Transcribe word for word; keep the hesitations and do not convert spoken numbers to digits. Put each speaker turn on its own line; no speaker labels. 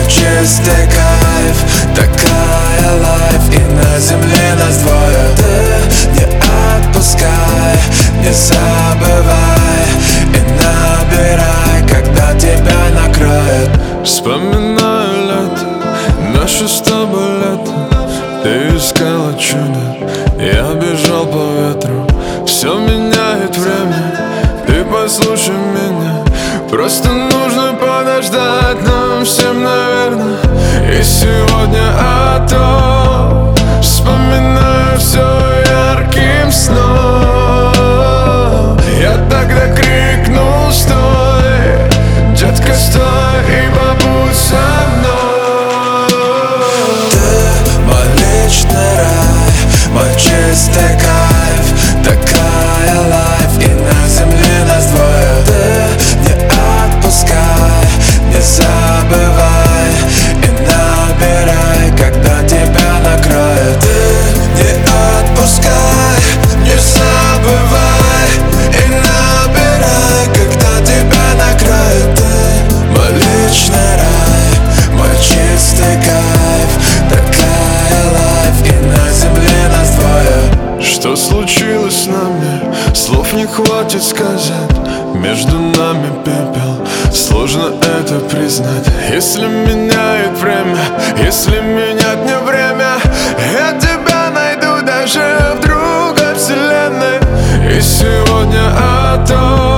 чистый кайф, такая лайф, и на земле нас двое. Ты не отпускай, не забывай и набирай, когда тебя накроет.
Вспоминаю лето, наше с тобой лето. Ты искала чудо, я бежал по ветру. Все меняет время, ты послушай меня. Просто нужно подождать нам всем, наверное. И сегодня о том вспоминаю все ярким сном. Я тогда крикнул: стой, детка, стой и побудь со мной.
Ты мой личный рай, мой чистый кайф, такая лайф, и на земле нас двое. Ты не отпускай, не забывай и набирай, когда тебя накроет. Ты не отпускай, не забывай и набирай, когда тебя накроет. Ты мой личный рай, мой чистый кайф, такая лайф, и на земле нас двое.
Что случилось с нами? Слов не хватит сказать. Между нами пепел, сложно это признать. Если меняет время, если менять не время, я тебя найду даже в другой вселенной. И сегодня о том